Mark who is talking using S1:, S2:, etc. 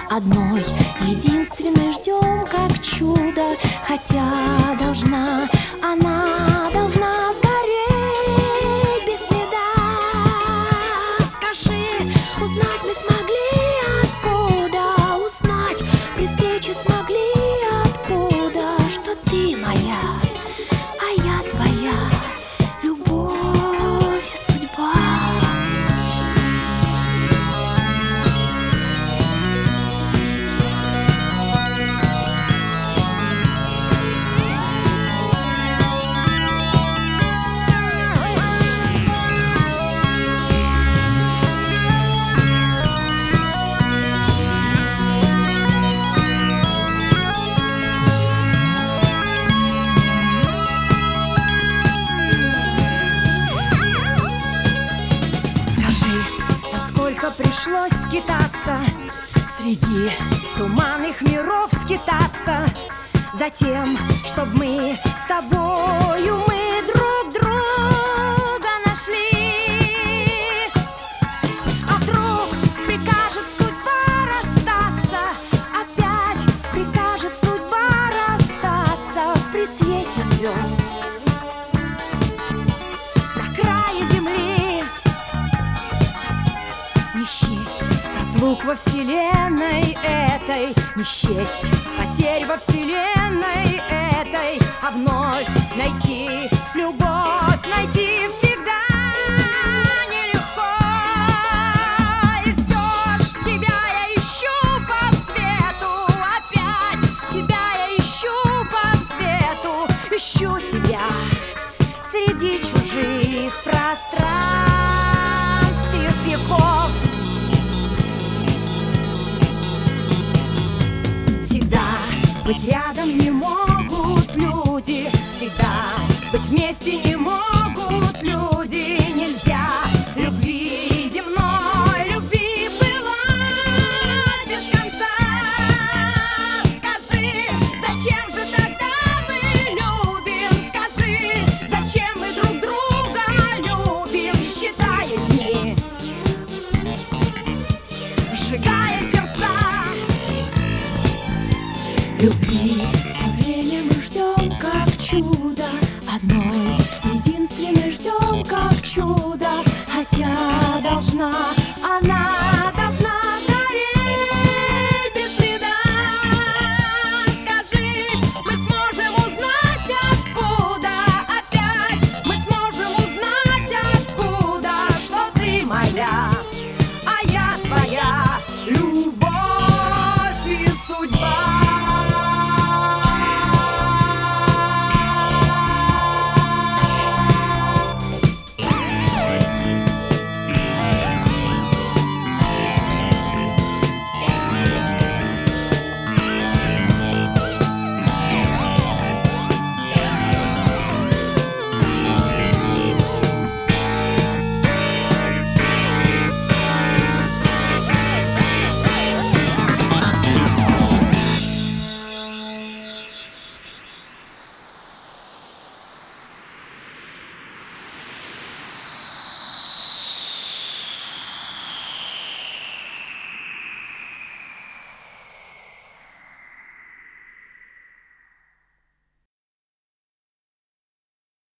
S1: одной единственной ждем, как чудо. Хотя она должна сгореть без следа. Скажи, узнать мы смогли откуда? Узнать при встрече смогли откуда? Что ты моя, а я твоя, любовь и судьба. Сколько пришлось скитаться, среди туманных миров скитаться, затем, чтоб мы с тобою друг друга нашли. А вдруг прикажет судьба расстаться, опять прикажет судьба расстаться при свете звезд на крае земли. Не счесть разлук во вселенной этой, не счесть потерь во вселенной этой, а вновь найти любовь, найти всегда нелегко. И все ж тебя я ищу по свету, опять тебя я ищу по свету, ищу тебя среди чужих пространств и веков. Быть рядом не могут люди, всегда быть вместе не могут люди. Нельзя любви земной, любви была без конца. Скажи, зачем же тогда мы любим? Скажи, зачем мы друг друга любим? Считая дни, сжигая сердца. Любви все время мы ждем, как чудо, одной единственной ждем, как чудо. Хотя должна